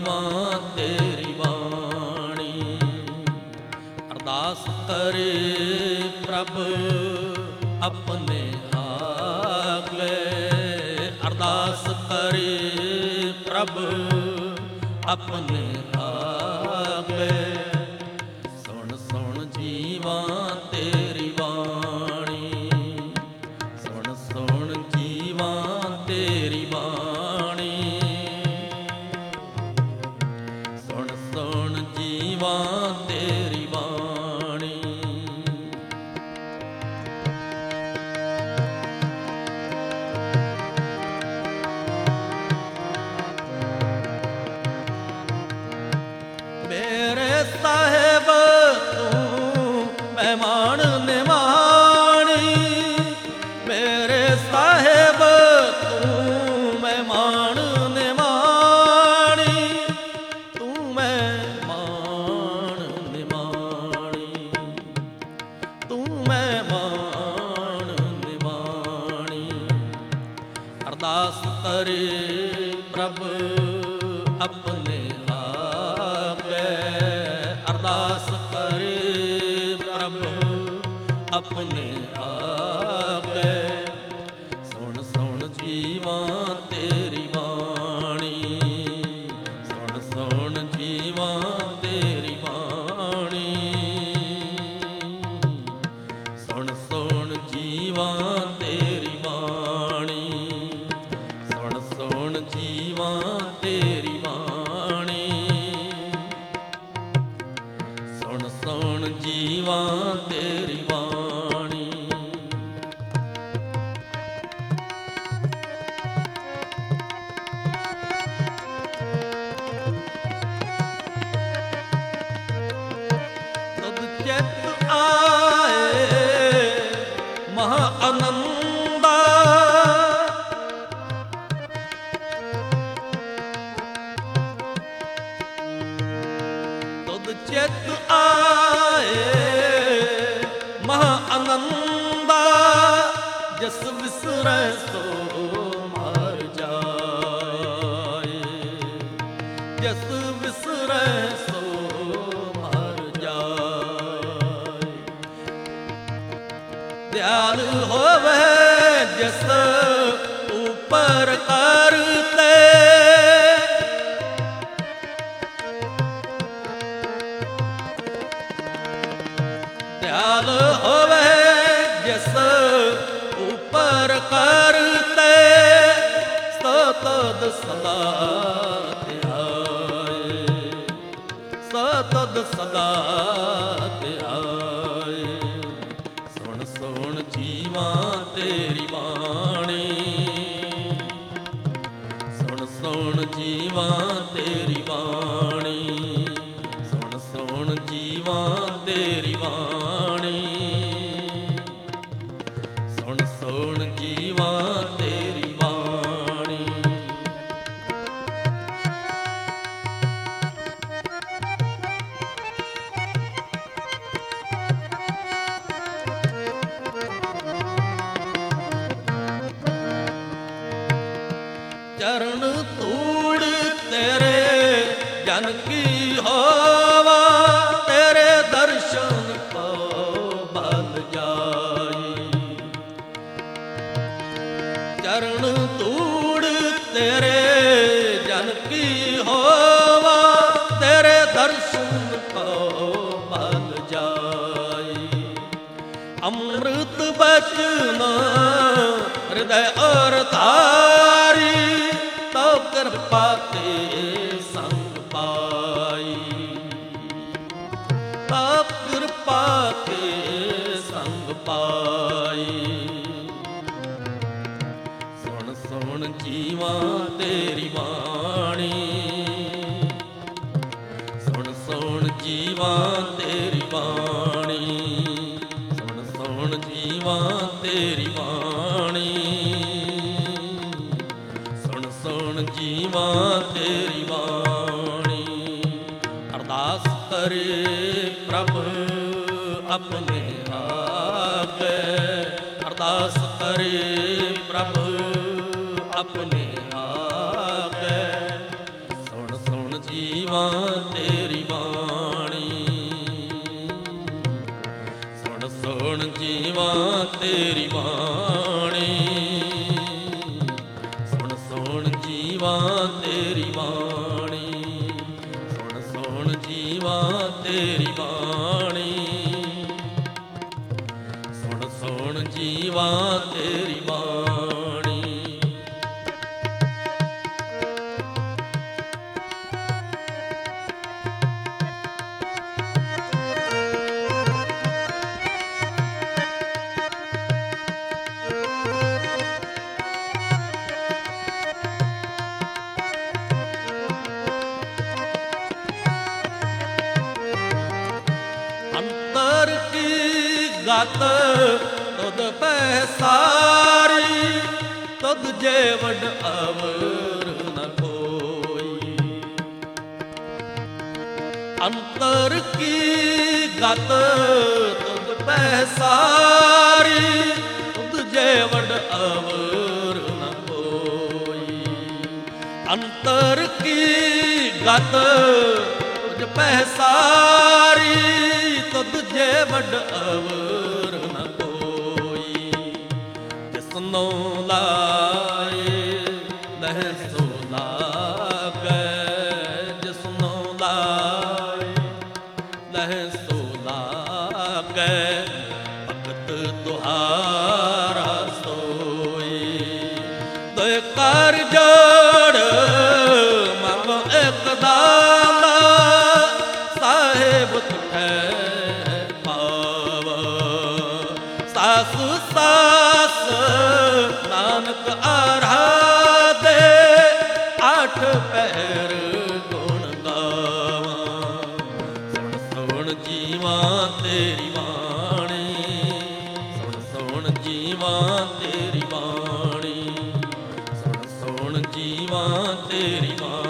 ਜੀਵਾਂ ਤੇਰੀ ਬਾਣੀ। ਅਰਦਾਸ ਕਰੇ ਪ੍ਰਭ ਆਪਣੇ ਆਗੇ, ਅਰਦਾਸ ਕਰੇ ਪ੍ਰਭ ਆਪਣੇ ਆਗੇ। ਸੁਣ ਸੁਣ ਜੀਵਾਂ ਤੇਰੀ ਬਾਣੀ, ਸੁਣ ਸੁਣ ਜੀਵਾਂ ਤੇਰੀ ਬਾਣੀ, ਸੁਣ ਸੁਣ ਜੀਵਾਂ ਤੇਰੀ ਬਾਣੀ। ਮੇਰੇ ਸਾਹਿਬ ਤੂੰ ਮਹਿਮਾਨ ਨਿਮਾਣੀ, ਮੇਰੇ ਸਾਹਿਬ ਤੂੰ ਮਹਿਮਾਨ ਨਿਮਾਣੀ, ਤੂੰ ਮਹਿਮਾਨ ਨਿਮਾਣੀ, ਤੂੰ ਮਹਿਮਾਨ ਨਿਮਾਣੀ। ਅਰਦਾਸ ਕਰੇ ਪ੍ਰਭ ਆਪਣੇ ਅਰਦਾਸ ਕਰੇ ਪ੍ਰਭ ਆਪਣੇ ਆਪੇ। ਸੁਣ ਸੁਣ ਜੀਵਾਂ ਤੇਰੀ ਬਾਣੀ, ਸੁਣ ਸੁਣ ਜੀਵਾਂ ਤੇਰੀ ਬਾਣੀ, ਸੁਣ ਸੁਣ ਜੀਵਾਂ ਤੇਰੀ ਬਾਣੀ, ਸੁਣ ਸੁਣ ਜੀਵਾਂ ਤੇਰੀ ਬਾਣੀ, ਸੁਣ ਸੁਣ ਜੀਵਾਂ ਤੇਰੀ ਬਾਣੀ। ਤਦ ਚਿਤ ਆਏ ਮਹਾ ਆਨੰਦਾ, ਤਦ ਚਿਤ ਆਏ ਮਹਾ ਆਨੰਦਾ, ਜਸ ਵਿਸਰੈ ਸੋ ਮਰ ਜਾਏ, ਜਸ ਵਿਸਰੈ ਸੋ ਮਰ ਜਾਏ। ਦਿਆਲ ਹੋਵੇ ਜਿਸ ਉਪਰ ਕਰਤੇ, ਦਿਆਲ ਹੋਵੇ ਜਿਸ ਉਪਰ ਕਰਤੇ, ਸੋ ਤਦ ਸਦਾ ਧਿਆਏ, ਸੋ ਤਦ ਸਦਾ ਧਿਆਏ। ਸੁਣ ਸੁਣ ਜੀਵਾਂ ਤੇਰੀ ਬਾਣੀ, ਸੁਣ ਸੁਣ ਜੀਵਾਂ ਤੇਰੀ ਬਾਣੀ, ਸੁਣ ਸੁਣ ਜੀਵਾਂ ਤੇਰੀ ਬਾਣੀ, ਸੁਣ ਸੁਣ ਜੀਵਾਂ ਤੇਰੀ ਬਾਣੀ। ਚਰਨ ਧੂੜ ਤੇਰੇ ਜਨ ਕੀ ਹੋਵਾ, ਤੇਰੇ ਦਰਸ਼ਨ ਪਾਉ ਬਲ ਜਾਈ। ਚਰਨ ਧੂੜ ਤੇਰੇ ਜਨ ਕੀ ਹੋਵਾ, ਤੇਰੇ ਦਰਸ਼ਨ ਪਾਉ ਬਲ ਜਾਈ। ਅੰਮ੍ਰਿਤ ਬਚਨ ਹਿਰਦੈ ਔਰ ਧਾਰੀ, ਤੋ ਕਿਰਪਾ ਤੇ ਸੰਗ ਪਾਈ, ਤੋ ਕਿਰਪਾ ਤੇ ਸੰਗ ਪਾਈ। ਸੁਣ ਸੁਣ ਜੀਵਾਂ ਤੇਰੀ ਬਾਣੀ, ਸੁਣ ਸੁਣ ਜੀਵਾਂ ਤੇਰੀ ਬਾਣੀ, ਸੁਣ ਸੁਣ ਜੀਵਾਂ ਤੇਰੀ ਬਾਣੀ, ਸੁਣ ਸੁਣ ਜੀਵਾਂ ਤੇਰੀ ਬਾਣੀ। ਅਰਦਾਸ ਕਰੇ ਪ੍ਰਭ ਆਪਣੇ ਆਪੇ, ਅਰਦਾਸ ਕਰੇ ਪ੍ਰਭ ਆਪਣੇ ਆਪੇ। ਸੁਣ ਸੁਣ ਜੀ ਜੀਵਾਂ ਤੇਰੀ ਬਾਣੀ। ਸੁਣ ਸੁਣ ਜੀਵਾਂ ਤੇਰੀ ਬਾਣੀ। ਸੁਣ ਸੁਣ ਜੀਵਾਂ ਤੇਰੀ ਬਾਣੀ। ਸੁਣ ਸੁਣ ਜੀਵਾਂ ਤੇਰੀ ਬਾਣੀ। ਸੁਣ ਸੁਣ ਜੀਵਾਂ ਤੇਰੀ ਬਾਣੀ। ਅੰਤਰ ਕੀ ਗਤ ਤੁਧ ਪੈ ਸਾਰੀ। ਤੁਧ ਜੇ ਵੱਡ ਅਵਰ ਨ ਕੋਈ। ਅੰਤਰ ਕੀ ਗਤ ਤੁਧ ਪੈ ਸਾਰੀ। ਤੁਧ ਜੇ ਵੱਡ ਅਵਰ ਨ ਕੋਈ। ਅੰਤਰ ਕੀ ਗਤ ਤੁਝ ਪੈ ਸਾਰੀ। ਤੁਧ ਜੇ ਵੱਡ ਅਵਰ ਨ ਕੋਈ। ਜਿਸਨੂੰ ਲਾਏ ਲਹਿ ਸੋ ਲਾਗੈ। ਜਿਸਨੂੰ ਲਾਏ ਲਹਿ ਸੋ ਲਾਗੈ। ਭਗਤ ਤੁਹਾਰਾ ਸੋਈ। ਦੁਇ ਕਰ ਜੋੜ ਮੰਗੋ ਇਕ ਦਾਨ। ਸਾਹਿਬ ਤੁਠੈ ਪਾਵ। ਸਾਸ ਸਾਸ ਨਾਨਕ ਆਰਾਧੇ। ਆਠ ਪਹਿਰ ਗੁਣ ਗਾਵਾਂ। ਸੁਣ ਸੁਣ ਜੀਵਾਂ ਤੇਰੀ ਬਾਣੀ। ਸੁਣ ਸੁਣ ਜੀਵਾਂ ਤੇਰੀ ਬਾਣੀ। ਸੁਣ ਸੁਣ ਜੀਵਾਂ ਤੇਰੀ ਬਾਣੀ।